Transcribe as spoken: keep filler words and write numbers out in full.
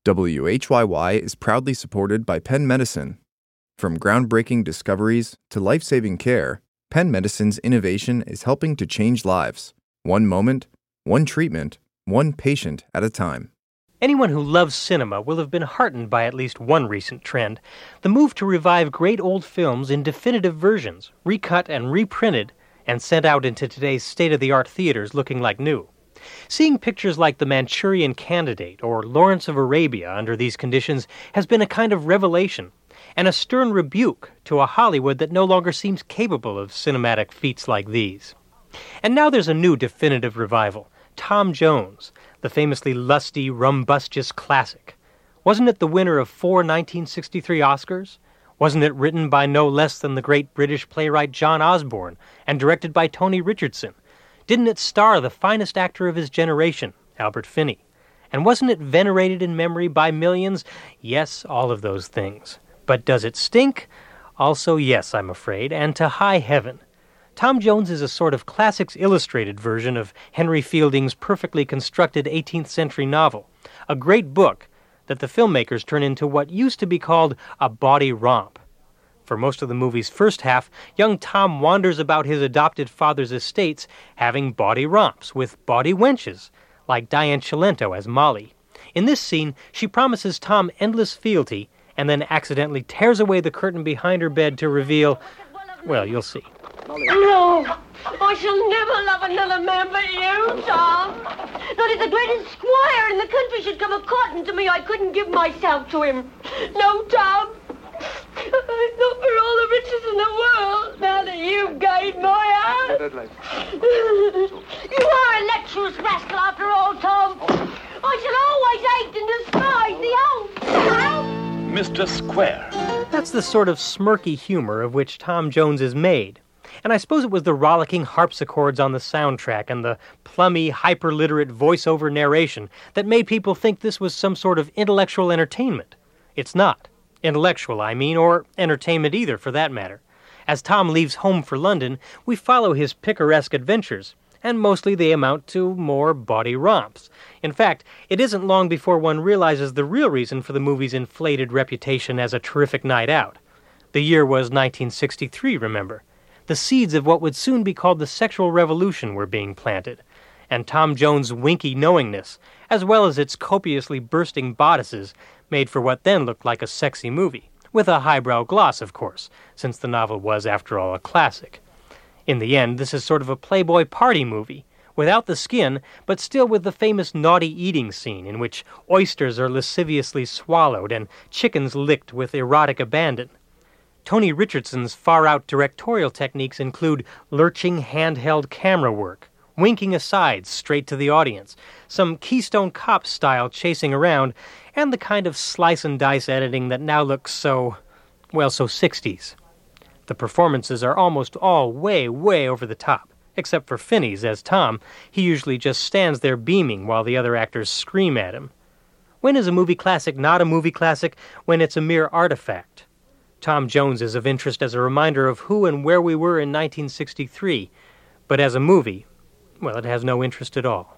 W H Y Y is proudly supported by Penn Medicine. From groundbreaking discoveries to life-saving care, Penn Medicine's innovation is helping to change lives, one moment, one treatment, one patient at a time. Anyone who loves cinema will have been heartened by at least one recent trend, the move to revive great old films in definitive versions, recut and reprinted, and sent out into today's state-of-the-art theaters looking like new. Seeing pictures like The Manchurian Candidate or Lawrence of Arabia under these conditions has been a kind of revelation, and a stern rebuke to a Hollywood that no longer seems capable of cinematic feats like these. And now there's a new definitive revival, Tom Jones, the famously lusty, rumbustious classic. Wasn't it the winner of four nineteen sixty-three Oscars? Wasn't it written by no less than the great British playwright John Osborne and directed by Tony Richardson? Didn't it star the finest actor of his generation, Albert Finney? And wasn't it venerated in memory by millions? Yes, all of those things. But does it stink? Also yes, I'm afraid, and to high heaven. Tom Jones is a sort of Classics Illustrated version of Henry Fielding's perfectly constructed eighteenth century novel, a great book that the filmmakers turn into what used to be called a bawdy romp. For most of the movie's first half, young Tom wanders about his adopted father's estates having bawdy romps with bawdy wenches, like Diane Cilento as Molly. In this scene, she promises Tom endless fealty and then accidentally tears away the curtain behind her bed to reveal, well, you'll see. No, I shall never love another man but you, Tom. Not if the greatest squire in the country should come a-courting to me, I couldn't give myself to him. No, Tom. I thought for all the riches in the world, now that you've guided my heart. You are a lecherous rascal after all, Tom. I shall always hate and despise the old Mister Square. That's the sort of smirky humor of which Tom Jones is made. And I suppose it was the rollicking harpsichords on the soundtrack and the plummy, hyper-literate voice-over narration that made people think this was some sort of intellectual entertainment. It's not. Intellectual, I mean, or entertainment either, for that matter. As Tom leaves home for London, we follow his picaresque adventures, and mostly they amount to more bawdy romps. In fact, it isn't long before one realizes the real reason for the movie's inflated reputation as a terrific night out. The year was nineteen sixty-three, remember. The seeds of what would soon be called the sexual revolution were being planted, and Tom Jones' winky knowingness, as well as its copiously bursting bodices, made for what then looked like a sexy movie, with a highbrow gloss, of course, since the novel was, after all, a classic. In the end, this is sort of a Playboy party movie, without the skin, but still with the famous naughty eating scene in which oysters are lasciviously swallowed and chickens licked with erotic abandon. Tony Richardson's far-out directorial techniques include lurching handheld camera work, winking asides straight to the audience, some Keystone Cop-style chasing around, and the kind of slice-and-dice editing that now looks so, well, so sixties. The performances are almost all way, way over the top, except for Finney's as Tom. He usually just stands there beaming while the other actors scream at him. When is a movie classic not a movie classic? When it's a mere artifact. Tom Jones is of interest as a reminder of who and where we were in nineteen sixty-three, but as a movie, well, it has no interest at all.